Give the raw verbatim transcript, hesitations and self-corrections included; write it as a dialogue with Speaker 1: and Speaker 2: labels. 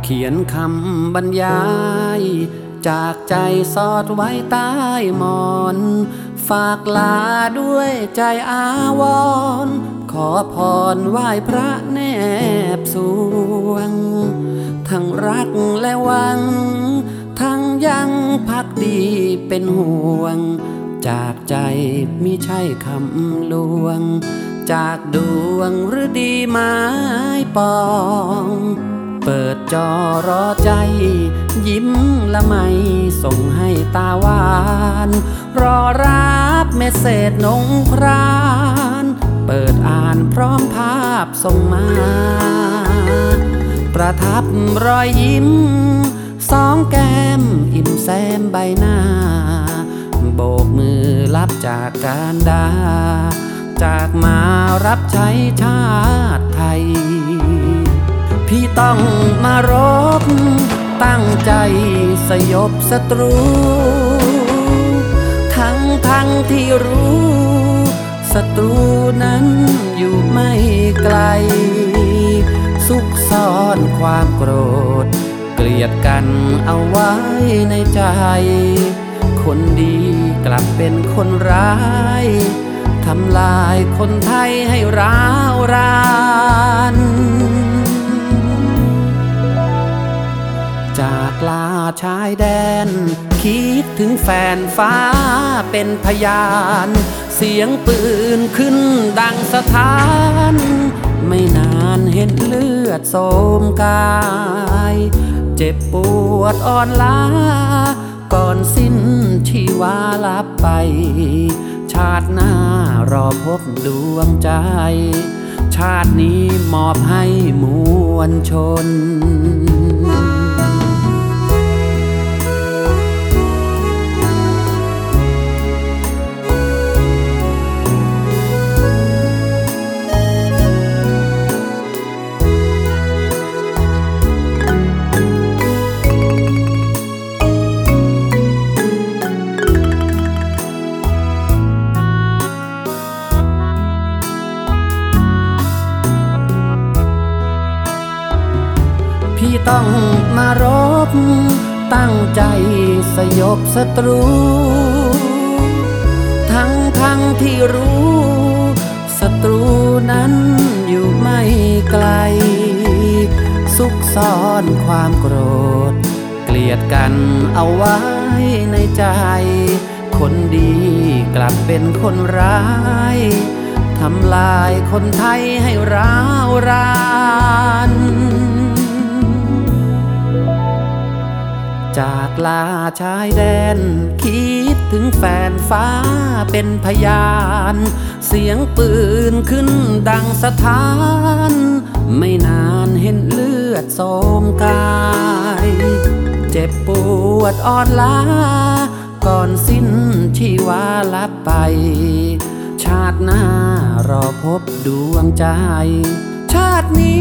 Speaker 1: ขียนคำบรรยายจากใจสอดไว้ใต้หมอนฝากลาด้วยใจอาวรณ์ขอพรไหว้พระแนบสวงทั้งรักและหวังทั้งยังพักดีเป็นห่วงจากใจมิใช่คำลวงจากดวงฤดีไม้ปองเปิดจอรอใจยิ้มละไมส่งให้ตาหวานรอรับเมสเสจนงครานเปิดอ่านพร้อมภาพส่งมาประทับรอยยิ้มสองแก้มอิ่มแซมใบหน้าโบกมือรับจากการดาจากมารับใช้ชาติไทยพี่ต้องมารบตั้งใจสยบศัตรูทั้งทั้งที่รู้ศัตรูนั้นอยู่ไม่ไกลซุกซ่อนความโกรธเกลียดกันเอาไว้ในใจคนดีกลับเป็นคนร้ายทำลายคนไทยให้ร้าวรานจากลาชายแดนคิดถึงแฟนฟ้าเป็นพยานเสียงปืนขึ้นดังสถานไม่นานเห็นเลือดโสมกายเจ็บปวดอ่อนล้าก่อนสิ้นชีวาลับไปชาติหน้ารอพบดวงใจชาตินี้มอบให้มวลชนพี่ต้องมารบตั้งใจสยบศัตรูทั้งทั้งที่รู้ศัตรูนั้นอยู่ไม่ไกลซุกซ่อนความโกรธเกลียดกันเอาไว้ในใจคนดีกลับเป็นคนร้ายทำลายคนไทยให้ร้าวรานจากลาชายแดนคิดถึงแฟนฟ้าเป็นพยานเสียงปืนขึ้นดังสถานไม่นานเห็นเลือดโสมกายเจ็บปวดอ่อนล้าก่อนสิ้นชีวาลับไปชาติหน้ารอพบดวงใจชาตินี้